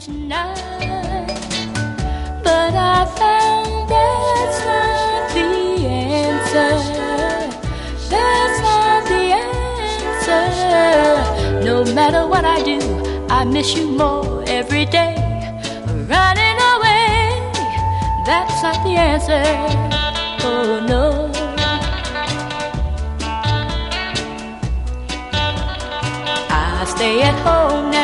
tonight. But I found that's not the answer. That's not the answer. No matter what I do, I miss you more every day. Running away, that's not the answer. Oh no. I stay at home